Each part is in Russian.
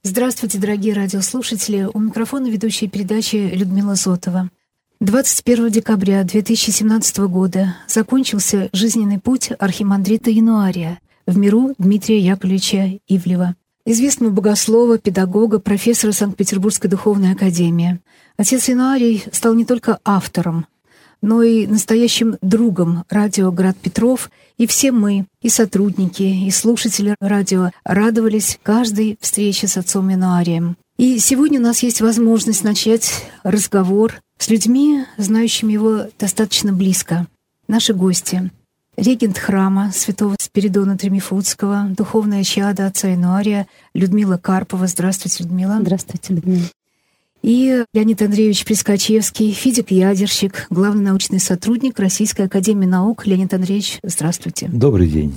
Здравствуйте, дорогие радиослушатели. У микрофона ведущая передачи Людмила Зотова. 21 декабря 2017 года закончился жизненный путь архимандрита Януария в миру Дмитрия Яковлевича Ивлева, известного богослова, педагога, профессора Санкт-Петербургской духовной академии. Отец Януарий стал не только автором, но и настоящим другом радио «Град Петров», и все мы, и сотрудники, и слушатели радио радовались каждой встрече с отцом Януарием. И сегодня у нас есть возможность начать разговор с людьми, знающими его достаточно близко. Наши гости. Регент храма святого Спиридона Тремифунтского, духовная чадо отца Януария Людмила Карпова. Здравствуйте, Людмила. Здравствуйте, Людмила. И Леонид Андреевич Прискачевский, физик-ядерщик, главный научный сотрудник Российской академии наук. Леонид Андреевич, здравствуйте. Добрый день.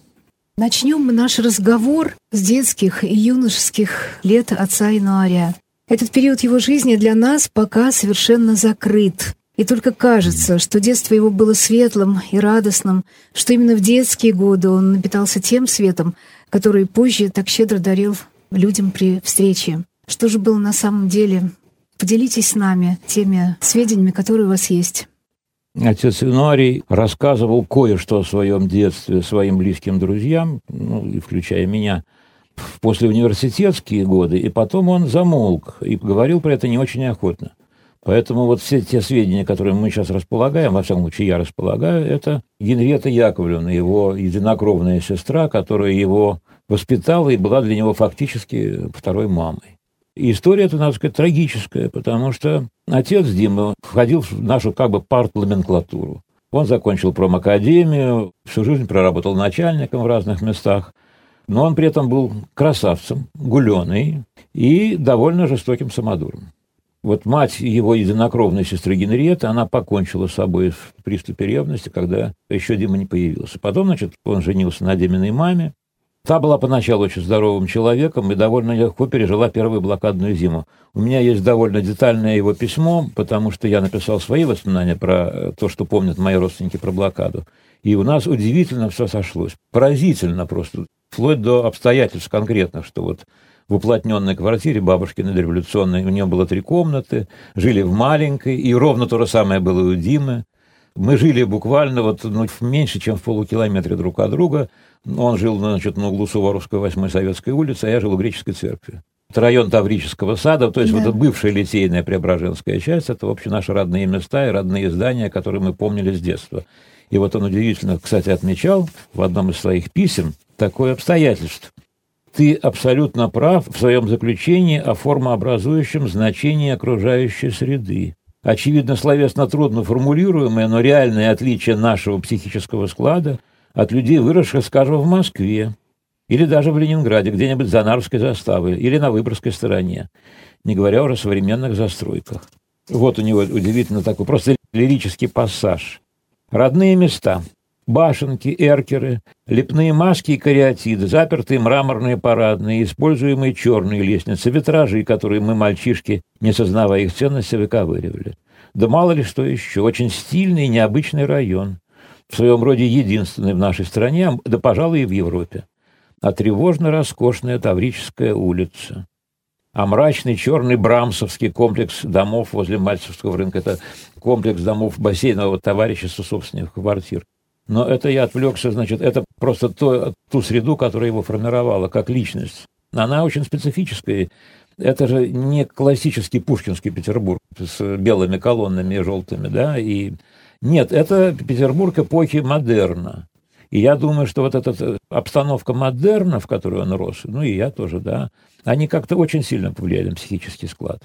Начнем мы наш разговор с детских и юношеских лет отца Януария. Этот период его жизни для нас пока совершенно закрыт. И только кажется, что детство его было светлым и радостным, что именно в детские годы он напитался тем светом, который позже так щедро дарил людям при встрече. Что же было на самом деле? Поделитесь с нами теми сведениями, которые у вас есть. Отец Януарий рассказывал кое-что о своем детстве своим близким друзьям, и включая меня, в послеуниверситетские годы, и потом он замолк и говорил про это не очень охотно. Поэтому вот все те сведения, которые мы сейчас располагаем, во всяком случае я располагаю, это Генриетта Яковлевна, его единокровная сестра, которая его воспитала и была для него фактически второй мамой. И история эта, надо сказать, трагическая, потому что отец Дима входил в нашу партноменклатуру. Он закончил промакадемию, всю жизнь проработал начальником в разных местах, но он при этом был красавцем, гуленый и довольно жестоким самодуром. Вот мать его единокровной сестры Генриетты, она покончила с собой в приступе ревности, когда еще Дима не появился. Потом, он женился на Диминой маме. Та была поначалу очень здоровым человеком и довольно легко пережила первую блокадную зиму. У меня есть довольно детальное его письмо, потому что я написал свои воспоминания про то, что помнят мои родственники про блокаду. И у нас удивительно все сошлось. Поразительно просто. Вплоть до обстоятельств конкретных, что вот в уплотненной квартире бабушкиной дореволюционной у нее было 3 комнаты, жили в маленькой, и ровно то же самое было и у Димы. Мы жили буквально меньше, чем в полукилометре друг от друга. Он жил на углу Суворовской 8-й Советской улицы, а я жил у Греческой церкви. Это район Таврического сада, то есть вот бывшая литейная Преображенская часть, это, в общем, наши родные места и родные здания, которые мы помнили с детства. И вот он удивительно, кстати, отмечал в одном из своих писем такое обстоятельство. Ты абсолютно прав в своем заключении о формообразующем значении окружающей среды. Очевидно, словесно трудно формулируемое, но реальное отличие нашего психического склада от людей, выросших, скажем, в Москве, или даже в Ленинграде, где-нибудь за Нарвской заставой, или на Выборгской стороне, не говоря уже о современных застройках. Вот у него удивительно такой просто лирический пассаж. Родные места. Башенки, эркеры, лепные маски и кариатиды, запертые мраморные парадные, используемые черные лестницы, витражи, которые мы, мальчишки, не сознавая их ценности, выковыривали. Да мало ли что еще. Очень стильный и необычный район. В своем роде единственный в нашей стране, да, пожалуй, и в Европе. А тревожно-роскошная Таврическая улица. А мрачный черный брамсовский комплекс домов возле Мальцевского рынка. Это комплекс домов бассейнового товарищества собственных квартир. Но это я отвлекся, это просто ту среду, которая его формировала как личность. Она очень специфическая. Это же не классический пушкинский Петербург с белыми колоннами и желтыми, да, и нет, это Петербург эпохи модерна. И я думаю, что вот эта обстановка модерна, в которой он рос, и я тоже, да, они как-то очень сильно повлияли на психический склад.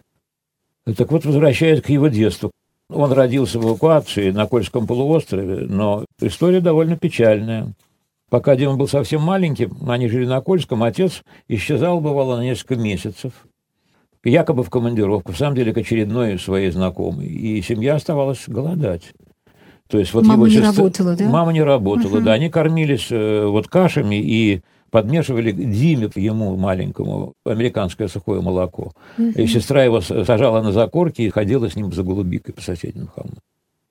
Так вот, возвращаясь к его детству. Он родился в эвакуации на Кольском полуострове, но история довольно печальная. Пока Дима был совсем маленьким, они жили на Кольском, отец исчезал, бывало, на несколько месяцев, якобы в командировку, в самом деле к очередной своей знакомой, и семья оставалась голодать. То есть мама не работала, да? Мама не работала, да. Они кормились кашами и подмешивали Диме, ему маленькому, американское сухое молоко. И сестра его сажала на закорки и ходила с ним за голубикой по соседним холмам.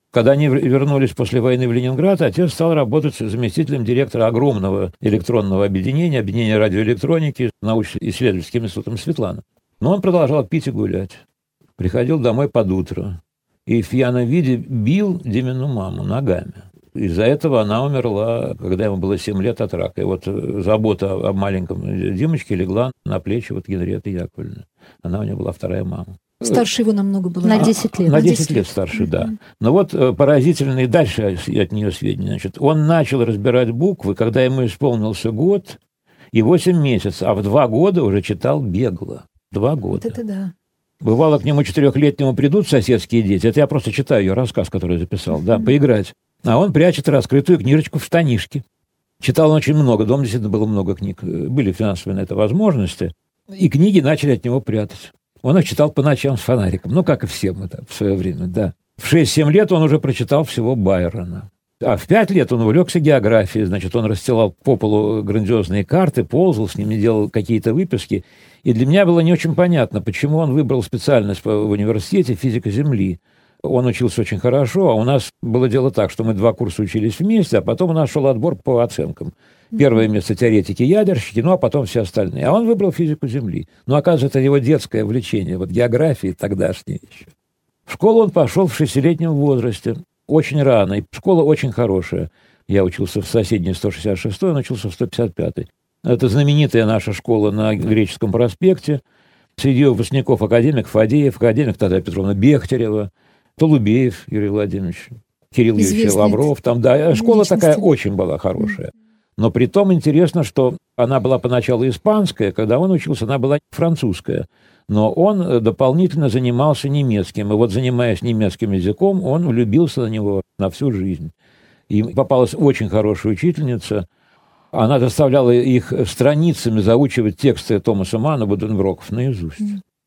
Когда они вернулись после войны в Ленинград, отец стал работать заместителем директора огромного электронного объединения радиоэлектроники, научно-исследовательским институтом Светлана. Но он продолжал пить и гулять. Приходил домой под утро и в пьяном виде бил Димину маму ногами. Из-за этого она умерла, когда ему было 7 лет от рака. И вот забота о маленьком Димочке легла на плечи вот Генриетты Яковлевны. Она у нее была вторая мама. Старше его намного было. На 10 лет. На 10 лет старше, да. Но вот поразительные дальше от нее сведения. Значит, он начал разбирать буквы, когда ему исполнился год и 8 месяцев, а в 2 года уже читал бегло. 2 года. Вот это да. Бывало, к нему 4-летнему придут соседские дети. Это я просто читаю ее рассказ, который я записал. Да, поиграть. А он прячет раскрытую книжечку в штанишке. Читал он очень много. Дома действительно было много книг. Были финансовые на это возможности. И книги начали от него прятать. Он их читал по ночам с фонариком. Ну, как и все мы в свое время, да. В 6-7 лет он уже прочитал всего Байрона. А в 5 лет он увлекся географией. Значит, он расстилал по полу грандиозные карты, ползал с ними, делал какие-то выписки. И для меня было не очень понятно, почему он выбрал специальность в университете физика Земли. Он учился очень хорошо, а у нас было дело так, что мы 2 курса учились вместе, а потом у нас шел отбор по оценкам. Первое место теоретики-ядерщики, ну а потом все остальные. А он выбрал физику Земли. Ну, оказывается, это его детское влечение, вот географии тогдашней еще. В школу он пошел в 6-летнем возрасте, очень рано, и школа очень хорошая. Я учился в соседней 166-й, он учился в 155-й. Это знаменитая наша школа на Греческом проспекте. Среди выпускников академик Фадеев, академик Татьяна Петровна Бехтерева, Толубеев Юрий Владимирович, Кирилл Юрьевич Лавров. Там, да, школа такая очень была хорошая. Но при том интересно, что она была поначалу испанская, когда он учился, она была французская. Но он дополнительно занимался немецким. И вот, занимаясь немецким языком, он влюбился на него на всю жизнь. И попалась очень хорошая учительница. Она заставляла их страницами заучивать тексты Томаса Манна, Буденброков наизусть.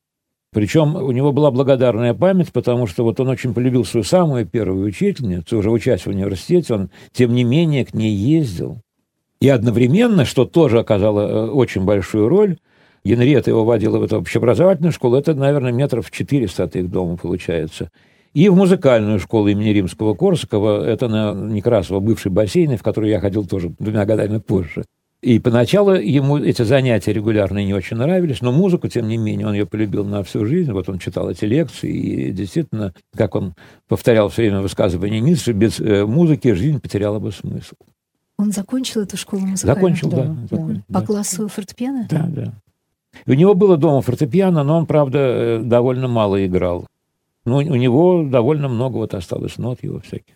Причем у него была благодарная память, потому что вот он очень полюбил свою самую первую учительницу, уже учась в университете, он, тем не менее, к ней ездил. И одновременно, что тоже оказало очень большую роль, Генриетта его водила в эту общеобразовательную школу, это, наверное, 400 от их дома получается. И в музыкальную школу имени Римского-Корсакова, это на Некрасово, бывший бассейн, в который я ходил тоже 2 годами позже. И поначалу ему эти занятия регулярные не очень нравились, но музыку, тем не менее, он ее полюбил на всю жизнь. Вот он читал эти лекции, и действительно, как он повторял все время высказывание Ницше, без музыки жизнь потеряла бы смысл. Он закончил эту школу музыкальную? Закончил, да. По классу фортепиано? Да, да. И у него было дома фортепиано, но он, правда, довольно мало играл. Ну, у него довольно много вот осталось нот его всяких.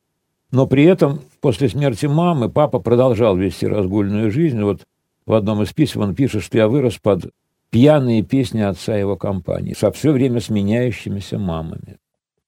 Но при этом после смерти мамы папа продолжал вести разгульную жизнь. Вот в одном из писем он пишет, что я вырос под пьяные песни отца и его компании, со все время сменяющимися мамами.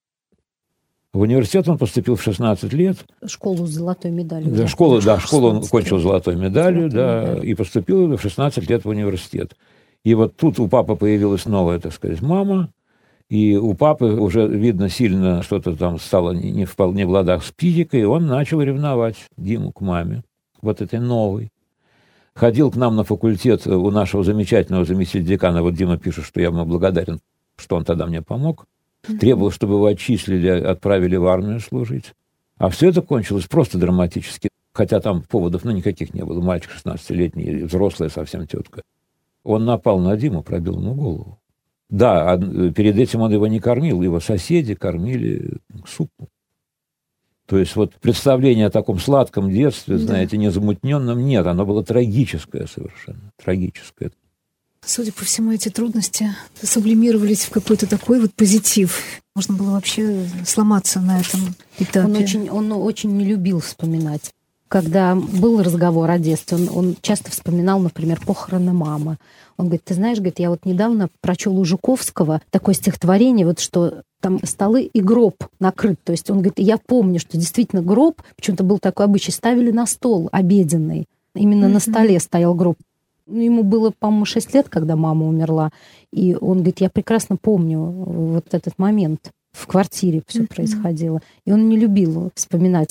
В университет он поступил в 16 лет. Школу с золотой медалью. Да, школу он кончил золотой медалью, и поступил в 16 лет в университет. И вот тут у папы появилась новая, так сказать, мама. И у папы уже, видно, сильно что-то там стало не вполне в ладах с психикой, и он начал ревновать Диму к маме, вот этой новой. Ходил к нам на факультет у нашего замечательного заместителя декана, вот Дима пишет, что я ему благодарен, что он тогда мне помог, требовал, чтобы его отчислили, отправили в армию служить. А все это кончилось просто драматически, хотя там поводов никаких не было. Мальчик 16-летний, взрослая совсем тетка. Он напал на Диму, пробил ему голову. Да, а перед этим он его не кормил, его соседи кормили супом. То есть вот представление о таком сладком детстве, знаете, незамутненном, нет, оно было трагическое совершенно, трагическое. Судя по всему, эти трудности сублимировались в какой-то такой вот позитив. Можно было вообще сломаться на этом этапе. Он очень не любил вспоминать. Когда был разговор о детстве, он часто вспоминал, например, похороны мамы. Он говорит, ты знаешь, говорит, я вот недавно прочел у Жуковского такое стихотворение, вот что там столы и гроб накрыт. То есть он говорит, я помню, что действительно гроб, почему-то был такой обычай, ставили на стол обеденный. Именно на столе стоял гроб. Ему было, по-моему, 6 лет, когда мама умерла. И он говорит, я прекрасно помню вот этот момент. В квартире все происходило. И он не любил вспоминать.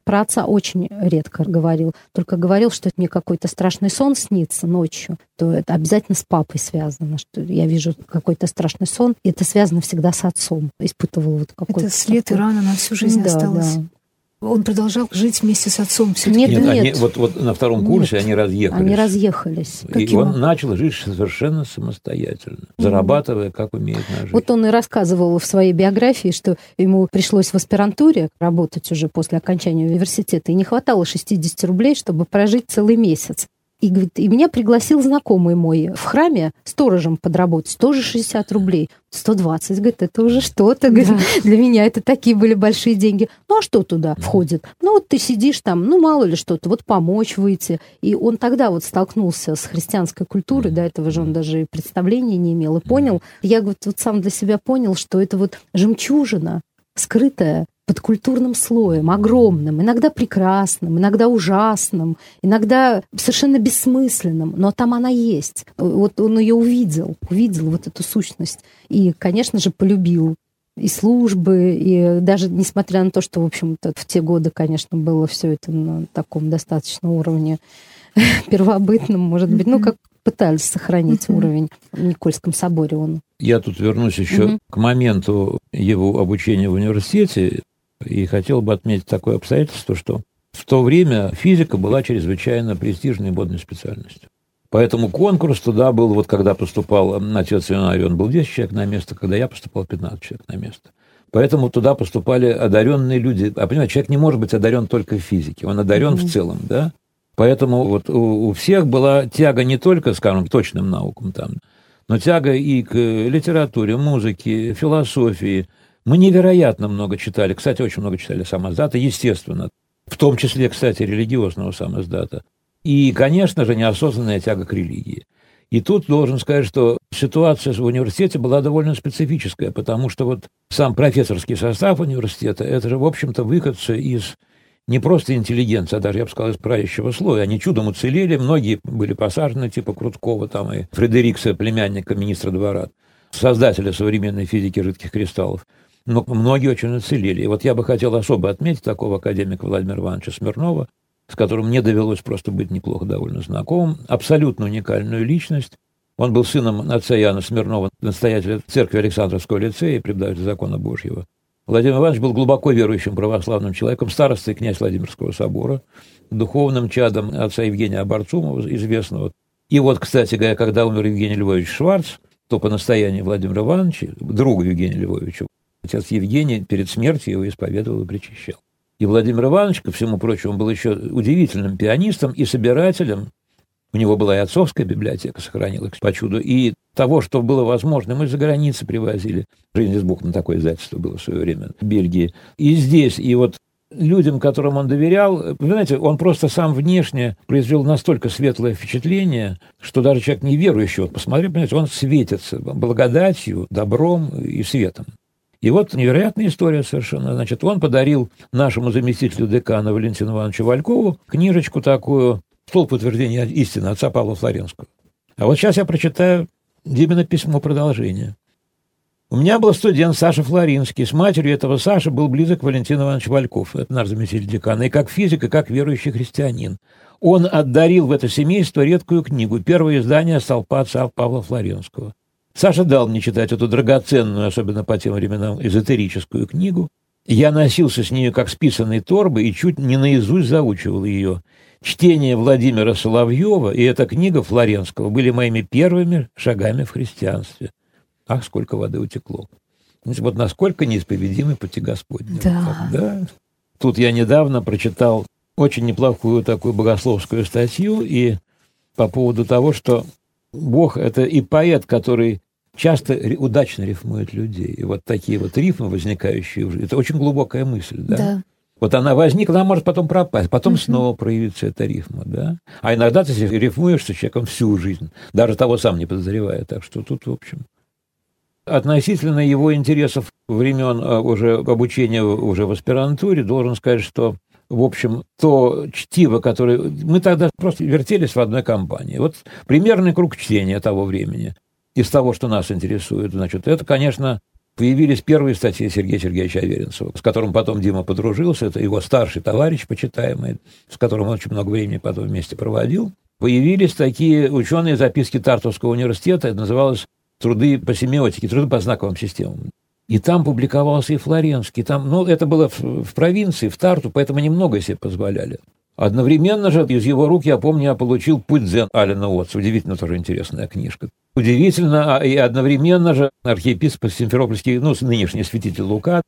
про отца очень редко говорил. Только говорил, что мне какой-то страшный сон снится ночью, то это обязательно с папой связано, что я вижу какой-то страшный сон, и это связано всегда с отцом. Испытывал вот какой-то... Это след и рана на всю жизнь осталась. Да. Он продолжал жить вместе с отцом все-таки? Нет. Они, вот на втором курсе они разъехались. Они разъехались. И он начал жить совершенно самостоятельно, зарабатывая, как умеет на жизнь. Вот он и рассказывал в своей биографии, что ему пришлось в аспирантуре работать уже после окончания университета, и не хватало 60 рублей, чтобы прожить целый месяц. И, говорит, и меня пригласил знакомый мой в храме сторожем подработать. Тоже 60 рублей. 120, говорит, это уже что-то. Говорит, для меня это такие были большие деньги. Ну, а что туда входит? Ну, вот ты сидишь там, ну, мало ли что-то, вот помочь выйти. И он тогда вот столкнулся с христианской культурой, до этого же он даже и представления не имел, и понял. Я, говорит, вот сам для себя понял, что это вот жемчужина, скрытая под культурным слоем, огромным, иногда прекрасным, иногда ужасным, иногда совершенно бессмысленным, но там она есть. Вот он ее увидел вот эту сущность. И, конечно же, полюбил и службы, и даже несмотря на то, что, в общем-то, в те годы, конечно, было все это на таком достаточно уровне первобытном, может быть, ну, как пытались сохранить уровень в Никольском соборе он. Я тут вернусь еще к моменту его обучения в университете, и хотел бы отметить такое обстоятельство, что в то время физика была чрезвычайно престижной и модной специальностью. Поэтому конкурс туда был, вот когда поступал отец Ионарий, он был 10 человек на место, когда я поступал, 15 человек на место. Поэтому туда поступали одаренные люди. А понимаете, человек не может быть одарен только в физике, он одарен в целом, да? Поэтому вот у всех была тяга не только, скажем, к точным наукам там, но тяга и к литературе, музыке, философии. Мы невероятно много читали. Кстати, очень много читали самоздата, естественно. В том числе, кстати, религиозного самоздата. И, конечно же, неосознанная тяга к религии. И тут должен сказать, что ситуация в университете была довольно специфическая, потому что вот сам профессорский состав университета, это же, в общем-то, выходцы из не просто интеллигенции, а даже, я бы сказал, из правящего слоя. Они чудом уцелели, многие были посажены, типа Круткова там, и Фредерикса, племянника министра двора, создателя современной физики жидких кристаллов. Но многие очень уцелели. И вот я бы хотел особо отметить такого академика Владимира Ивановича Смирнова, с которым мне довелось просто быть неплохо довольно знакомым, абсолютно уникальную личность. Он был сыном отца Иоанна Смирнова, настоятеля церкви Александровского лицея и преподавателя закона Божьего. Владимир Иванович был глубоко верующим православным человеком, старостой князь Владимирского собора, духовным чадом отца Евгения Оборцумова, известного. И вот, кстати говоря, когда умер Евгений Львович Шварц, то по настоянию Владимира Ивановича, друга Евгения Львовича, отец Евгений перед смертью его исповедовал и причащал. И Владимир Иванович, ко всему прочему, был еще удивительным пианистом и собирателем. У него была и отцовская библиотека, сохранилась по чуду. И того, что было возможно, мы за границей привозили. «Жизнь из Бухты» такое издательство было в свое время в Бельгии. И здесь, и вот людям, которым он доверял, вы знаете, он просто сам внешне произвел настолько светлое впечатление, что даже человек неверующий, вот посмотри, понимаете, он светится благодатью, добром и светом. И вот невероятная история совершенно. Значит, он подарил нашему заместителю декана Валентину Ивановичу Валькову книжечку такую «Столб утверждения истины» отца Павла Флоренского. А вот сейчас я прочитаю именно письмо продолжения. У меня был студент Саша Флоринский. С матерью этого Саши был близок Валентин Иванович Вальков. Это наш заместитель декана. И как физик, и как верующий христианин. Он отдарил в это семейство редкую книгу. Первое издание «Столпа отца Павла Флоренского». Саша дал мне читать эту драгоценную, особенно по тем временам, эзотерическую книгу. Я носился с нею как с писаной торбы и чуть не наизусть заучивал ее. Чтение Владимира Соловьева и эта книга Флоренского были моими первыми шагами в христианстве. Ах, сколько воды утекло. Вот насколько неисповедимы пути Господни. Да. Да. Тут я недавно прочитал очень неплохую такую богословскую статью и по поводу того, что Бог – это и поэт, который часто удачно рифмует людей. И вот такие вот рифмы, возникающие уже, это очень глубокая мысль, да? Да. Вот она возникла, она может потом пропасть, потом снова проявится эта рифма, да? А иногда ты рифмуешь с человеком всю жизнь, даже того сам не подозревая. Так что тут, в общем, относительно его интересов времен уже обучения уже в аспирантуре, должен сказать, что, в общем, то чтиво, которое... Мы тогда просто вертелись в одной компании. Вот примерный круг чтения того времени из того, что нас интересует, значит, это, конечно, появились первые статьи Сергея Сергеевича Аверинцева, с которым потом Дима подружился. Это его старший товарищ, почитаемый, с которым он очень много времени потом вместе проводил. Появились такие ученые записки Тартовского университета, это называлось «Труды по семиотике», «Труды по знаковым системам». И там публиковался и Флоренский. Там, это было в провинции, в Тарту, поэтому немного себе позволяли. Одновременно же из его рук, я помню, я получил «Путь дзен» Алена Уотса. Удивительно тоже интересная книжка. Удивительно, и одновременно же архиепископ Симферопольский, нынешний святитель Лука,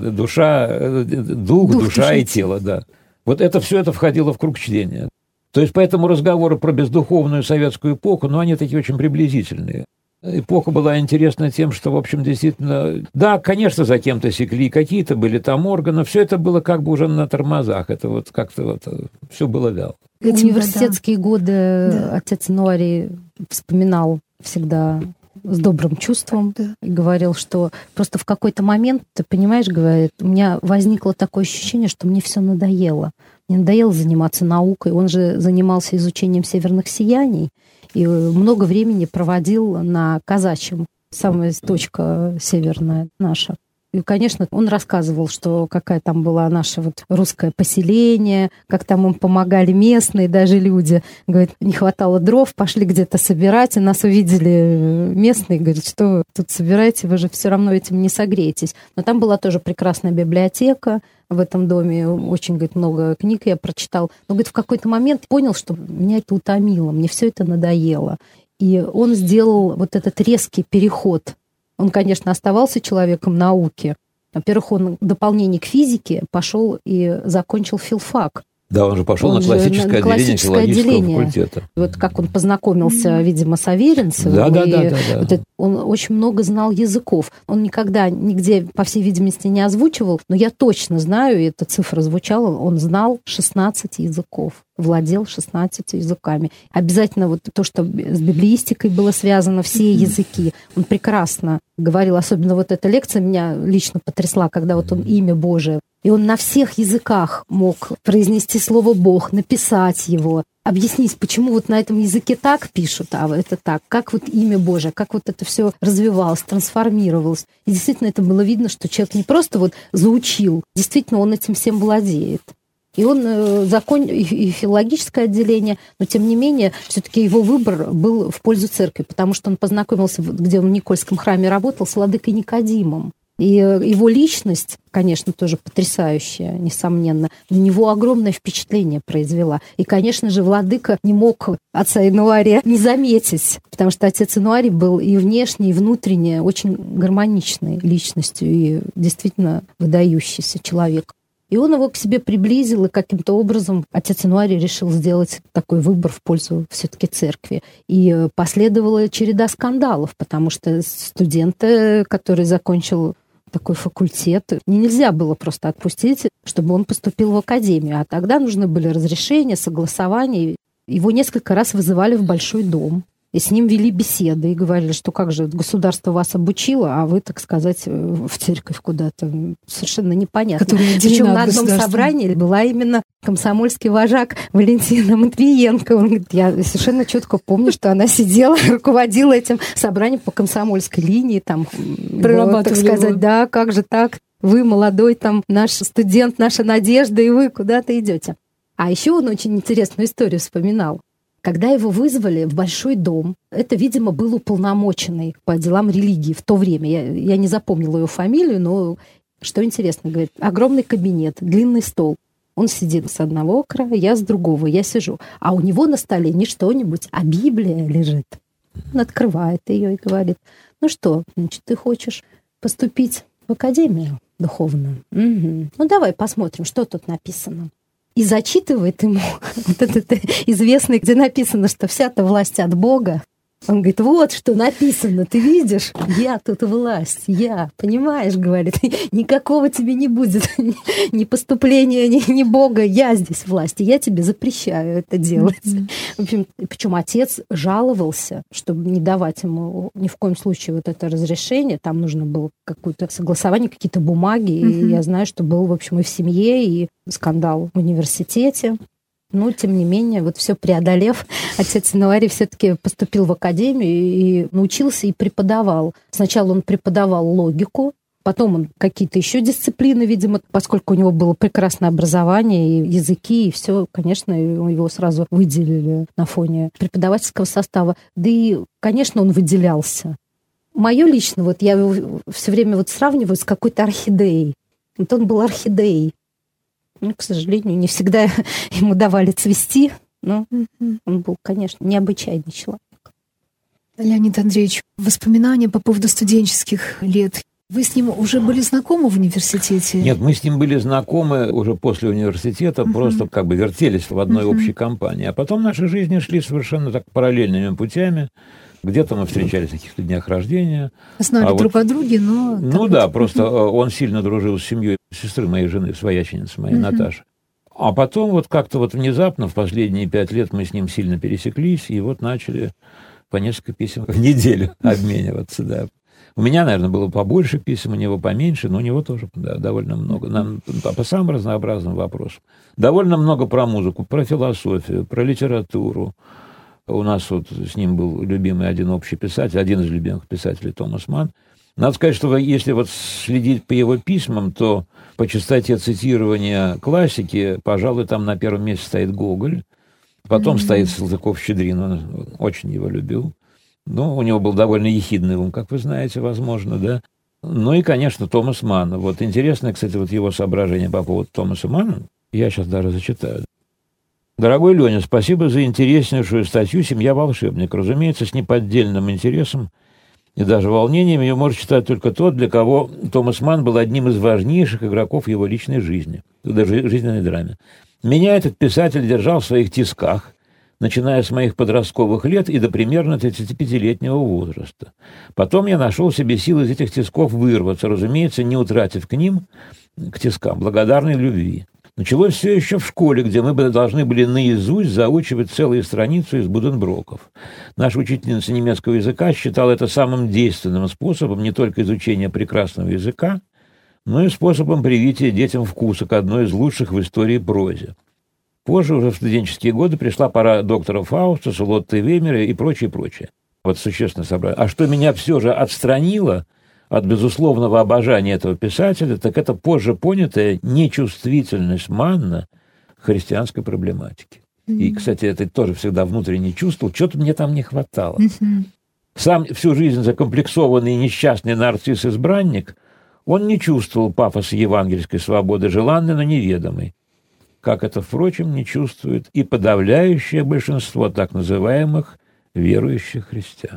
дух, душа и тело, да. Вот все это входило в круг чтения. То есть, поэтому разговоры про бездуховную советскую эпоху, они такие очень приблизительные. Эпоха была интересна тем, что, в общем, действительно, да, конечно, за кем-то секли, какие-то были там органы, все это было как бы уже на тормозах, это как-то все было вяло. Университетские годы отец Инуарий вспоминал всегда с добрым чувством и говорил, что просто в какой-то момент, ты понимаешь, говорит, у меня возникло такое ощущение, что мне все надоело. Мне надоело заниматься наукой. Он же занимался изучением северных сияний и много времени проводил на казачьем, самая точка северная наша. И, конечно, он рассказывал, что какая там была наше русское поселение, как там им помогали местные даже люди. Говорит, не хватало дров, пошли где-то собирать, и нас увидели местные, говорят, что вы тут собираете, вы же все равно этим не согреетесь. Но там была тоже прекрасная библиотека в этом доме, очень, говорит, много книг я прочитал. Но, говорит, в какой-то момент понял, что меня это утомило, мне все это надоело. И он сделал этот резкий переход. Он, конечно, оставался человеком науки. Во-первых, он в дополнение к физике пошел и закончил филфак. Да, он же пошел на классическое отделение филологического факультета. Вот как он познакомился, видимо, с Аверинцевым. Да. Он очень много знал языков. Он никогда нигде, по всей видимости, не озвучивал, но я точно знаю, и эта цифра звучала, он знал 16 языков, владел 16 языками. Обязательно то, что с библеистикой было связано, все языки. Он прекрасно говорил, особенно эта лекция меня лично потрясла, когда он имя Божие. И он на всех языках мог произнести слово «Бог», написать его, объяснить, почему на этом языке так пишут, а это так, как имя Божие, как это все развивалось, трансформировалось. И действительно это было видно, что человек не просто заучил, действительно он этим всем владеет. И он закончил и филологическое отделение, но тем не менее все-таки его выбор был в пользу церкви, потому что он познакомился, где он в Никольском храме работал, с владыкой Никодимом. И его личность, конечно, тоже потрясающая, несомненно, на него огромное впечатление произвела. И, конечно же, владыка не мог отца Инуария не заметить, потому что отец Инуарий был и внешне, и внутренне очень гармоничной личностью и действительно выдающийся человек. И он его к себе приблизил, и каким-то образом отец Инуарий решил сделать такой выбор в пользу все-таки церкви. И последовала череда скандалов, потому что студента, который закончил такой факультет, нельзя было просто отпустить, чтобы он поступил в академию. А тогда нужны были разрешения, согласования. Его несколько раз вызывали в Большой дом. И с ним вели беседы и говорили, что как же государство вас обучило, а вы, так сказать, в церковь куда-то. Совершенно непонятно. Причем на одном собрании была именно комсомольский вожак Валентина Матвиенко. Он говорит, я совершенно четко помню, что она сидела, руководила этим собранием по комсомольской линии. Там, так сказать, да, как же так? Вы молодой наш студент, наша надежда, и вы куда-то идете. А еще он очень интересную историю вспоминал. Когда его вызвали в Большой дом, это, видимо, был уполномоченный по делам религии в то время. Я не запомнила его фамилию, но что интересно, говорит, огромный кабинет, длинный стол. Он сидит с одного края, я с другого, я сижу. А у него на столе не что-нибудь, а Библия лежит. Он открывает ее и говорит, ну что, значит, ты хочешь поступить в академию духовную? Угу. Ну давай посмотрим, что тут написано. И зачитывает ему этот известный, где написано, что вся-то власть от Бога. Он говорит, вот что написано, ты видишь? Я тут власть, я, понимаешь, говорит, никакого тебе не будет, ни поступления, ни Бога, я здесь власть, и я тебе запрещаю это делать. В общем, причем отец жаловался, чтобы не давать ему ни в коем случае это разрешение, там нужно было какое-то согласование, какие-то бумаги, и я знаю, что был, в общем, и в семье, и скандал в университете. Но, тем не менее, все преодолев, отец Инуарий все-таки поступил в академию и научился и преподавал. Сначала он преподавал логику, Потом он какие-то еще дисциплины, видимо, поскольку у него было прекрасное образование, и языки, и все, конечно, его сразу выделили на фоне преподавательского состава. Да и, конечно, он выделялся. Мое лично, вот я его все время вот сравниваю с какой-то орхидеей. Вот он был орхидеей. Ну, к сожалению, не всегда ему давали цвести, но он был, конечно, необычайный человек. Леонид Андреевич, воспоминания по поводу студенческих лет. Вы с ним уже были знакомы в университете? Нет, мы с ним были знакомы уже после университета, просто как бы вертелись в одной общей компании. А потом наши жизни шли совершенно так параллельными путями. Где-то мы встречались на каких-то днях рождения. Знали друг о друге, но... Ну да, просто он сильно дружил с семьей сестры моей жены, свояченицы моей, Наташи. А потом вот как-то вот внезапно в последние 5 лет мы с ним сильно пересеклись, и вот начали по несколько писем в неделю обмениваться, да. У меня, наверное, было побольше писем, у него поменьше, но у него тоже, да, довольно много. Нам по самым разнообразным вопросам. Довольно много про музыку, про философию, про литературу. У нас вот с ним был любимый один общий писатель, один из любимых писателей Томас Манн. Надо сказать, что если вот следить по его письмам, то по частоте цитирования классики, пожалуй, там на первом месте стоит Гоголь, потом стоит Салтыков-Щедрин, он очень его любил. Ну, у него был довольно ехидный ум, как вы знаете, возможно, да. Ну и, конечно, Томас Манн. Вот интересно, кстати, вот его соображение по поводу Томаса Манна. Я сейчас даже зачитаю. Дорогой Леня, спасибо за интереснейшую статью «Семья волшебник». Разумеется, с неподдельным интересом и даже волнением ее может читать только тот, для кого Томас Манн был одним из важнейших игроков его личной жизни, даже жизненной драме. Меня этот писатель держал в своих тисках, начиная с моих подростковых лет и до примерно 35-летнего возраста. Потом я нашел в себе силы из этих тисков вырваться, разумеется, не утратив к ним, к тискам, благодарной любви. Началось все еще в школе, где мы должны были наизусть заучивать целые страницы из Буденброков. Наша учительница немецкого языка считала это самым действенным способом не только изучения прекрасного языка, но и способом привития детям вкуса к одной из лучших в истории прозе. Позже, уже в студенческие годы, пришла пора доктора Фауста, Лотты Веймера и прочее. Вот существенно собрать. А что меня все же отстранило от безусловного обожания этого писателя, так это позже понятая нечувствительность Манна к христианской проблематике. И, кстати, это тоже всегда внутренне чувствовал, что-то мне там не хватало. Сам всю жизнь закомплексованный и несчастный нарцисс-избранник, он не чувствовал пафоса евангельской свободы, желанной, но неведомой. Как это, впрочем, не чувствует и подавляющее большинство так называемых верующих христиан.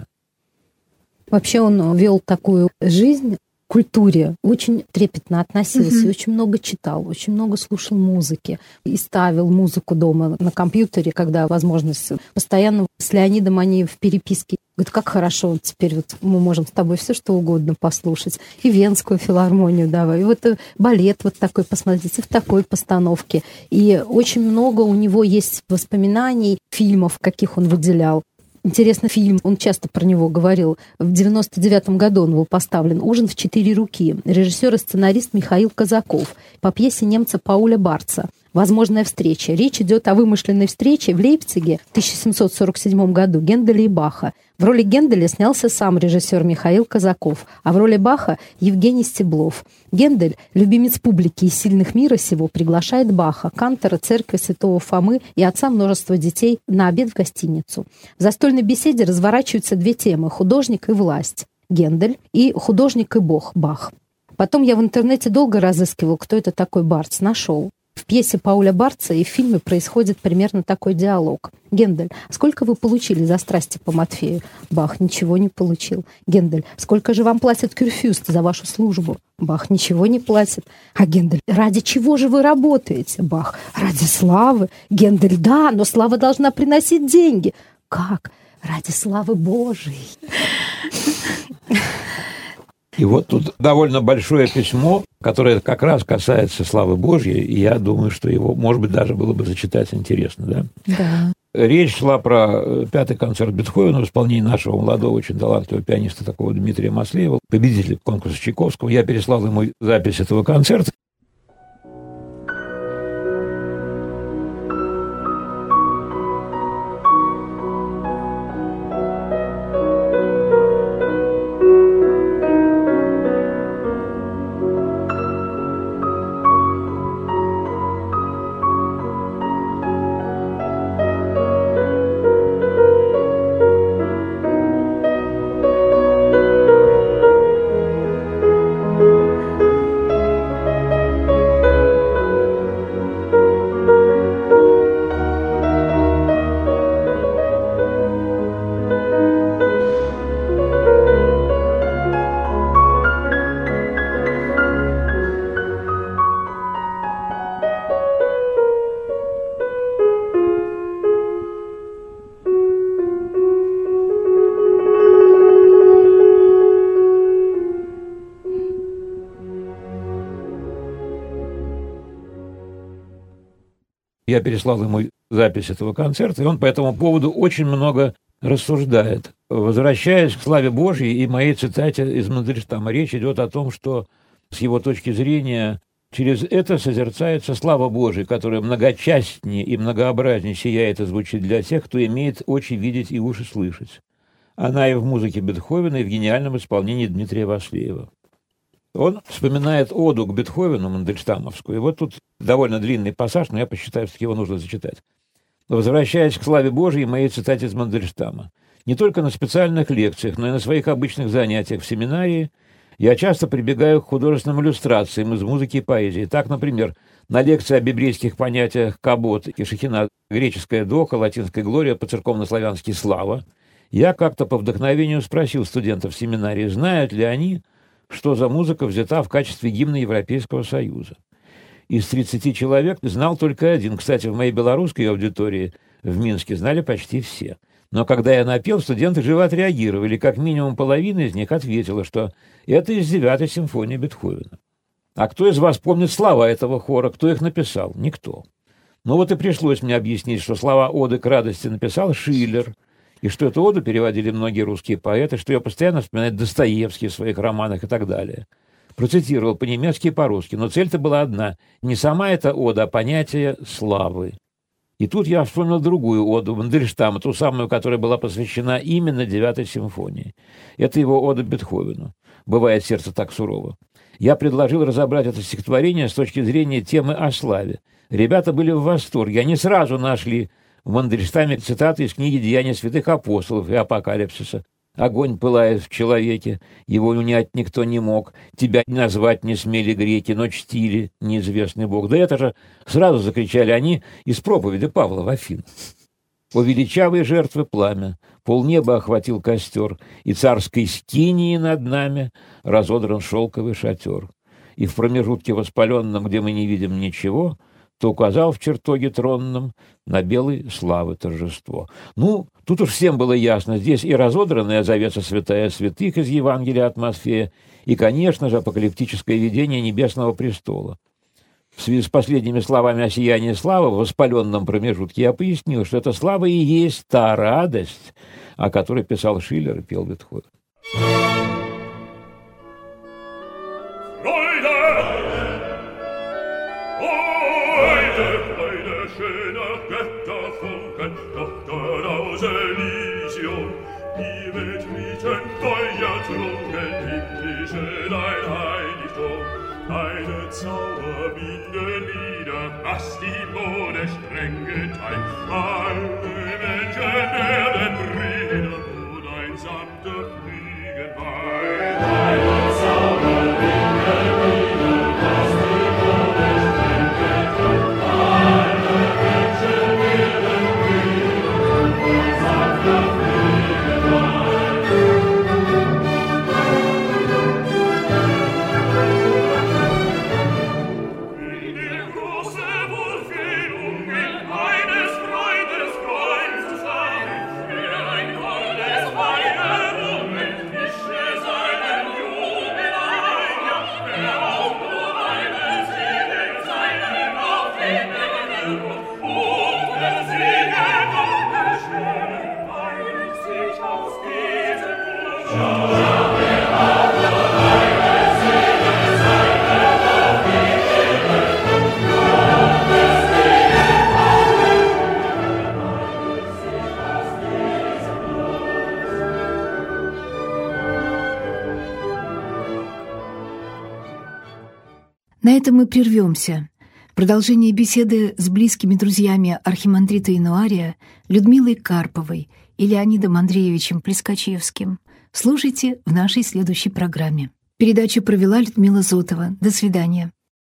Вообще он вел такую жизнь к культуре, очень трепетно относился, очень много читал, очень много слушал музыки и ставил музыку дома на компьютере, когда возможность. Постоянно с Леонидом они в переписке. Говорит, как хорошо, вот теперь вот мы можем с тобой все что угодно послушать. И Венскую филармонию давай, и вот балет вот такой посмотреть, и в такой постановке. И очень много у него есть воспоминаний, фильмов, каких он выделял. Интересный фильм, он часто про него говорил. В 99-м году он был поставлен «Ужин в 4 руки». Режиссер и сценарист Михаил Казаков по пьесе немца Пауля Барца «Возможная встреча». Речь идет о вымышленной встрече в Лейпциге в 1747 году Генделя и Баха. В роли Генделя снялся сам режиссер Михаил Казаков, а в роли Баха Евгений Стеблов. Гендель, любимец публики и сильных мира сего, приглашает Баха, кантора церкви святого Фомы и отца множества детей на обед в гостиницу. В застольной беседе разворачиваются 2 темы – художник и власть, Гендель, и художник и Бог, Бах. Потом я в интернете долго разыскивал, кто это такой Барц, нашел. В пьесе Пауля Барца и в фильме происходит примерно такой диалог. Гендель, сколько вы получили за страсти по Матфею? Бах, ничего не получил. Гендель, сколько же вам платят кюрфюст за вашу службу? Бах, ничего не платит. А Гендель, ради чего же вы работаете? Бах, ради славы. Гендель, да, но слава должна приносить деньги. Как? Ради славы Божией. И вот тут довольно большое письмо, которое как раз касается славы Божьей, и я думаю, что его, может быть, даже было бы зачитать интересно, да? Да. Речь шла про 5-й концерт Бетховена в исполнении нашего молодого, очень талантливого пианиста такого Дмитрия Маслеева, победителя конкурса Чайковского. Я переслал ему запись этого концерта. Я переслал ему запись этого концерта, и он по этому поводу очень много рассуждает. Возвращаясь к славе Божьей и моей цитате из Мандельштама, речь идет о том, что с его точки зрения через это созерцается слава Божия, которая многочастнее и многообразнее сияет и звучит для тех, кто имеет очи видеть и уши слышать. Она и в музыке Бетховена, и в гениальном исполнении Дмитрия Васлеева. Он вспоминает оду к Бетховену, мандельштамовскую, и вот тут довольно длинный пассаж, но я посчитаю, что его нужно зачитать. Возвращаясь к славе Божией, моей цитате из Мандельштама. Не только на специальных лекциях, но и на своих обычных занятиях в семинарии я часто прибегаю к художественным иллюстрациям из музыки и поэзии. Так, например, на лекции о библейских понятиях «кабот» и «шехина», греческая «доха», латинская «глория», по-церковно-славянски «слава», я как-то по вдохновению спросил студентов семинарии, знают ли они, что за музыка взята в качестве гимна Европейского Союза. Из 30 человек знал только один. Кстати, в моей белорусской аудитории в Минске знали почти все. Но когда я напел, студенты живо отреагировали. Как минимум половина из них ответила, что это из 9-й симфонии Бетховена. А кто из вас помнит слова этого хора? Кто их написал? Никто. Ну вот и пришлось мне объяснить, что слова оды к радости написал Шиллер, и что эту оду переводили многие русские поэты, что ее постоянно вспоминает Достоевский в своих романах и так далее. Процитировал по-немецки и по-русски, но цель-то была одна. Не сама эта ода, а понятие славы. И тут я вспомнил другую оду Мандельштама, ту самую, которая была посвящена именно 9-й симфонии. Это его ода Бетховену. «Бывает сердце так сурово». Я предложил разобрать это стихотворение с точки зрения темы о славе. Ребята были в восторге. Они сразу нашли в Мандельштаме цитаты из книги «Деяния святых апостолов» и «Апокалипсиса». «Огонь пылает в человеке, его унять никто не мог, тебя назвать не смели греки, но чтили неизвестный Бог». Да это же сразу закричали они из проповеди Павла в Афинах. «О величавые жертвы пламя, полнеба охватил костер, и царской скинии над нами разодран шелковый шатер. И в промежутке воспаленном, где мы не видим ничего, то указал в чертоге тронном на белой славы торжество». Ну, тут уж всем было ясно, здесь и разодранная завеса святая святых из Евангелия от Матфея, и, конечно же, апокалиптическое видение небесного престола. В связи с последними словами о сиянии славы в воспаленном промежутке я пояснил, что эта слава и есть та радость, о которой писал Шиллер и пел Бетховен. Deine Zauberbienenlieder, was die Mode streng geteilt. Alle Menschen werden Brüder, wo dein sanfter Fliegen weilt. Deine Zauberbienenlieder, was die Mode streng geteilt. Alle Menschen werden Brüder, wo dein sanfter Fliegen weilt. На этом мы прервемся. Продолжение беседы с близкими друзьями архимандрита Януария Людмилой Карповой и Леонидом Андреевичем Плескачевским слушайте в нашей следующей программе. Передачу провела Людмила Зотова. До свидания.